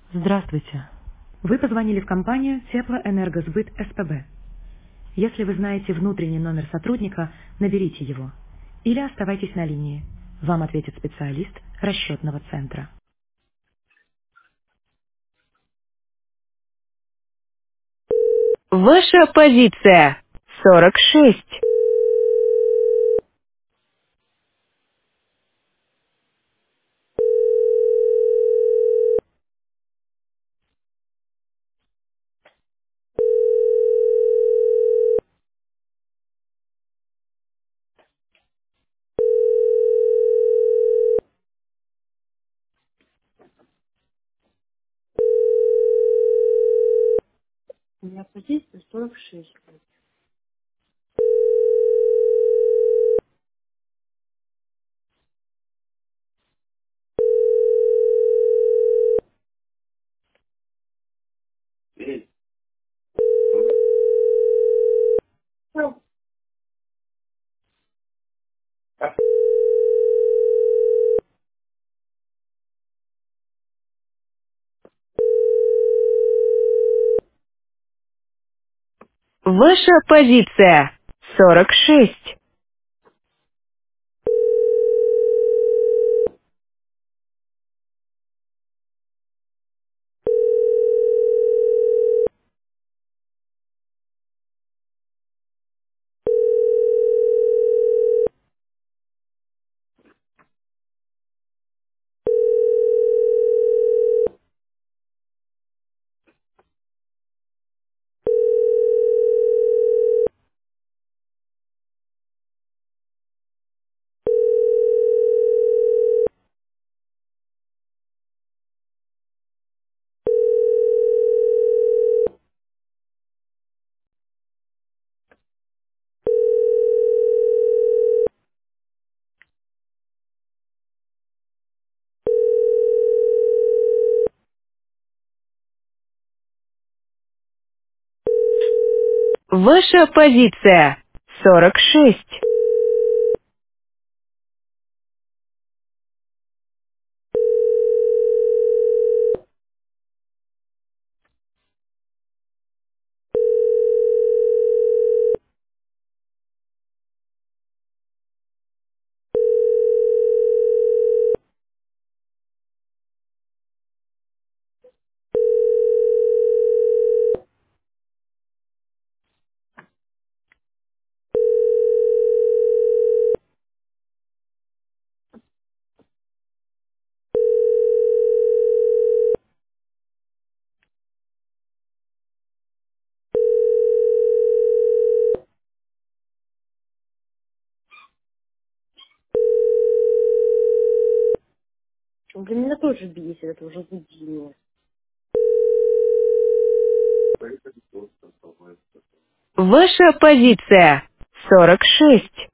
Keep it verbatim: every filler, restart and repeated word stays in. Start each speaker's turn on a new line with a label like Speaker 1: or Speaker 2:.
Speaker 1: Здравствуйте. Вы позвонили в компанию Теплоэнергосбыт СПБ. Если вы знаете внутренний номер сотрудника, наберите его. Или оставайтесь на линии. Вам ответит специалист расчетного центра.
Speaker 2: Ваша позиция сорок шесть.
Speaker 3: У меня позиция сорок шесть. Ну,
Speaker 2: Ваша позиция сорок шесть. Ваша позиция сорок шесть.
Speaker 3: для меня тоже бесит это уже будильник.
Speaker 2: Ваша позиция сорок шесть.